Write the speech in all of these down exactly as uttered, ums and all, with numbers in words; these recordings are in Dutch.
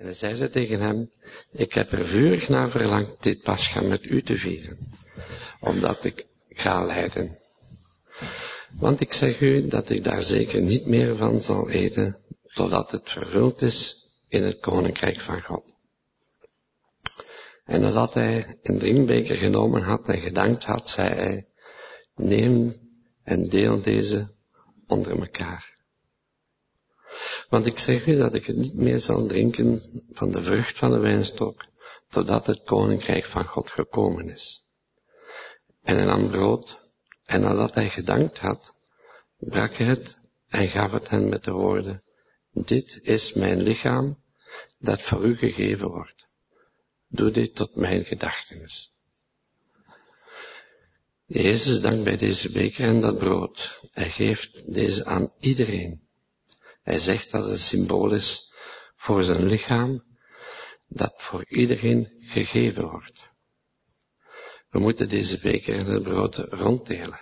En hij zeide tegen hem, ik heb er vurig naar verlangd dit Pascha met u te vieren, omdat ik ga lijden. Want ik zeg u dat ik daar zeker niet meer van zal eten, totdat het vervuld is in het koninkrijk van God. En nadat hij een drinkbeker genomen had en gedankt had, zei hij, neem en deel deze onder elkaar. Want ik zeg u dat ik het niet meer zal drinken van de vrucht van de wijnstok, totdat het koninkrijk van God gekomen is. En hij nam brood, en nadat hij gedankt had, brak hij het en gaf het hen met de woorden, dit is mijn lichaam, dat voor u gegeven wordt. Doe dit tot mijn gedachtenis. Jezus dankt bij deze beker en dat brood. Hij geeft deze aan iedereen. Hij zegt dat het een symbool is voor zijn lichaam, dat voor iedereen gegeven wordt. We moeten deze beker en het brood ronddelen.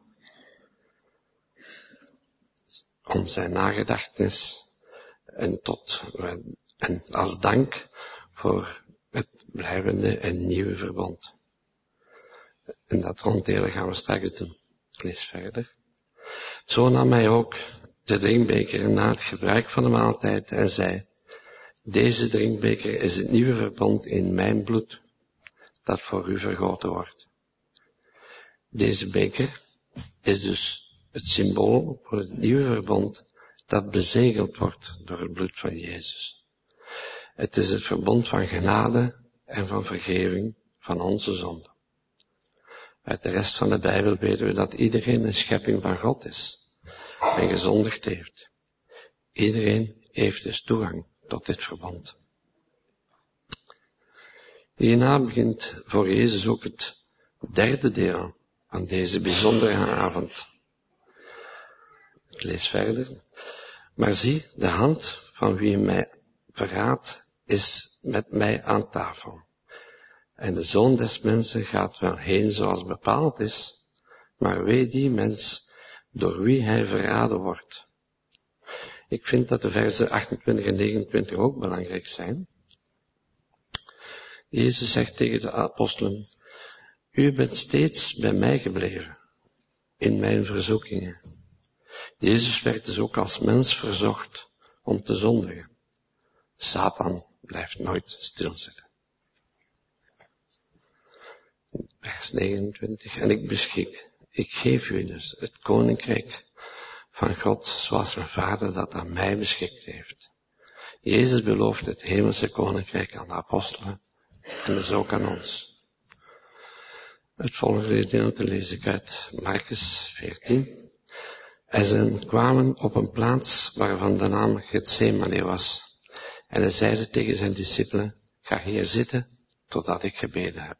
Om zijn nagedachtenis en tot, en als dank voor het blijvende en nieuwe verbond. En dat ronddelen gaan we straks doen. Ik lees verder. Zo nam hij ook de drinkbeker na het gebruik van de maaltijd en zei, deze drinkbeker is het nieuwe verbond in mijn bloed, dat voor u vergoten wordt. Deze beker is dus het symbool voor het nieuwe verbond dat bezegeld wordt door het bloed van Jezus. Het is het verbond van genade en van vergeving van onze zonden. Uit de rest van de Bijbel weten we dat iedereen een schepping van God is en gezondigd heeft. Iedereen heeft dus toegang tot dit verbond. Hierna begint voor Jezus ook het derde deel van deze bijzondere avond. Ik lees verder. Maar zie, de hand van wie mij verraadt is met mij aan tafel. En de Zoon des Mensen gaat wel heen zoals bepaald is, maar wee die mens door wie hij verraden wordt. Ik vind dat de versen achtentwintig en negenentwintig ook belangrijk zijn. Jezus zegt tegen de apostelen, u bent steeds bij mij gebleven, in mijn verzoekingen. Jezus werd dus ook als mens verzocht om te zondigen. Satan blijft nooit stilzitten. Vers negenentwintig, en ik beschik, ik geef u dus het koninkrijk van God, zoals mijn vader dat aan mij beschikt heeft. Jezus belooft het hemelse koninkrijk aan de apostelen, en dus ook aan ons. Het volgende gedeelte lees ik uit Marcus veertien. En ze kwamen op een plaats waarvan de naam Gethsemane was. En hij zeide tegen zijn discipelen, ga hier zitten, totdat ik gebeden heb.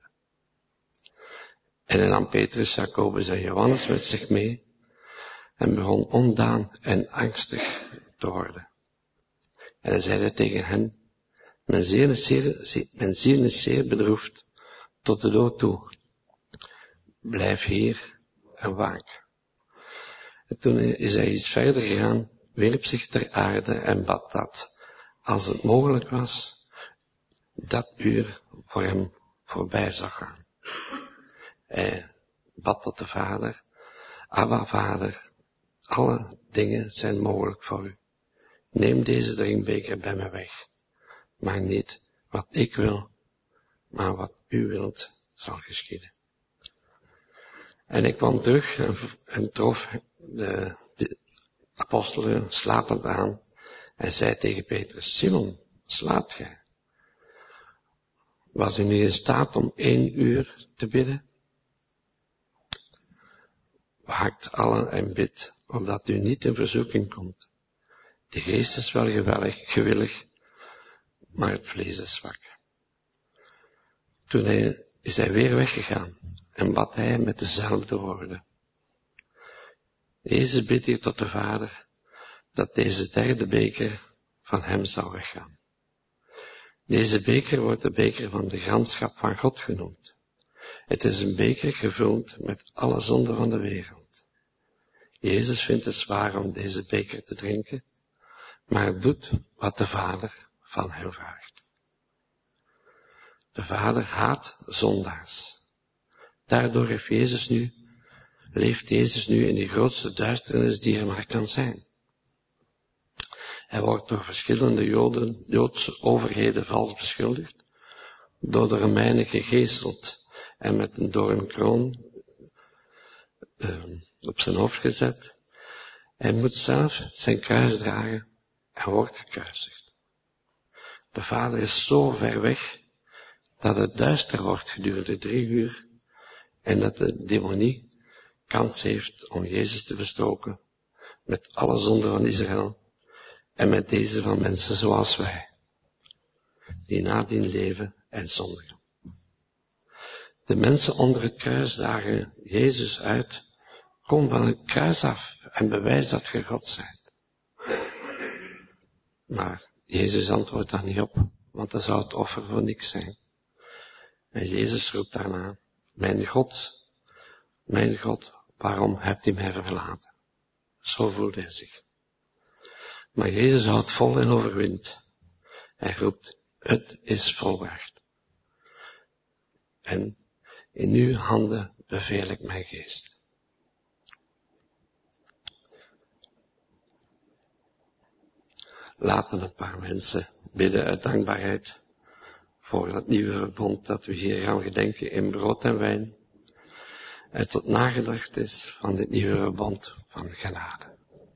En hij nam Petrus, Jacobus en Johannes met zich mee, en begon ondaan en angstig te worden. En hij zeide tegen hen, mijn ziel is zeer, mijn ziel is zeer bedroefd, tot de dood toe. Blijf hier en waak. En toen is hij iets verder gegaan, wierp zich ter aarde en bad dat, als het mogelijk was, dat uur voor hem voorbij zou gaan. Hij bad tot de Vader, Abba Vader, alle dingen zijn mogelijk voor u. Neem deze drinkbeker bij mij weg, maar niet wat ik wil, maar wat u wilt zal geschieden. En ik kwam terug en, en trof de, de apostelen slapend aan en zei tegen Petrus, Simon, slaapt gij? Was u niet in staat om één uur te bidden? Waakt allen en bid, opdat u niet in verzoeking komt. De geest is wel gewillig, gewillig, maar het vlees is zwak. Toen hij, is hij weer weggegaan en bad hij met dezelfde woorden. Jezus bidt hier tot de Vader, dat deze derde beker van hem zou weggaan. Deze beker wordt de beker van de gramschap van God genoemd. Het is een beker gevuld met alle zonden van de wereld. Jezus vindt het zwaar om deze beker te drinken, maar doet wat de Vader van hem vraagt. De Vader haat zondaars. Daardoor heeft Jezus nu, leeft Jezus nu in de grootste duisternis die er maar kan zijn. Hij wordt door verschillende Joden, Joodse overheden vals beschuldigd, door de Romeinen gegeeseld en met een doornkroon uh, op zijn hoofd gezet. Hij moet zelf zijn kruis dragen en wordt gekruisigd. De Vader is zo ver weg dat het duister wordt gedurende drie uur en dat de demonie kans heeft om Jezus te bestoken met alle zonden van Israël en met deze van mensen zoals wij, die nadien leven en zondigen. De mensen onder het kruis dagen Jezus uit, kom van het kruis af en bewijs dat je God bent. Maar Jezus antwoordt daar niet op, want dan zou het offer voor niks zijn. En Jezus roept daarna, mijn God, mijn God, waarom hebt u mij verlaten? Zo voelde hij zich. Maar Jezus houdt vol en overwint. Hij roept, het is volbracht. En in uw handen beveel ik mijn geest. Laten een paar mensen bidden uit dankbaarheid voor dat nieuwe verbond dat we hier gaan gedenken in brood en wijn. En tot nagedacht is van dit nieuwe verbond van genade.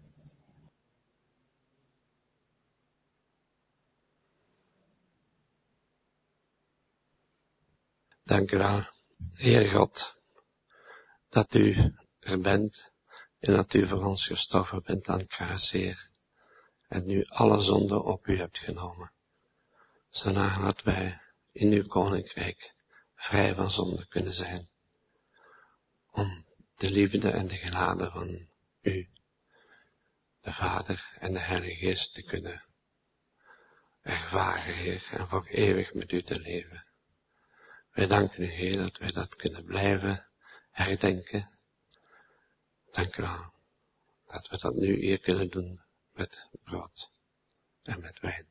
Dank u wel, Heer God, dat u er bent en dat u voor ons gestorven bent aan het kruis, Heer. En nu alle zonden op u hebt genomen. Zodat wij in uw koninkrijk vrij van zonde kunnen zijn. Om de liefde en de genade van u, de Vader en de Heilige Geest te kunnen ervaren, Heer, en voor eeuwig met u te leven. Wij danken u, Heer, dat wij dat kunnen blijven herdenken. Dank u wel, dat we dat nu hier kunnen doen met brood en met wijn.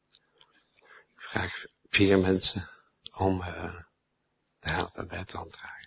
Ik vraag vier mensen om uh, te helpen bij het aandragen.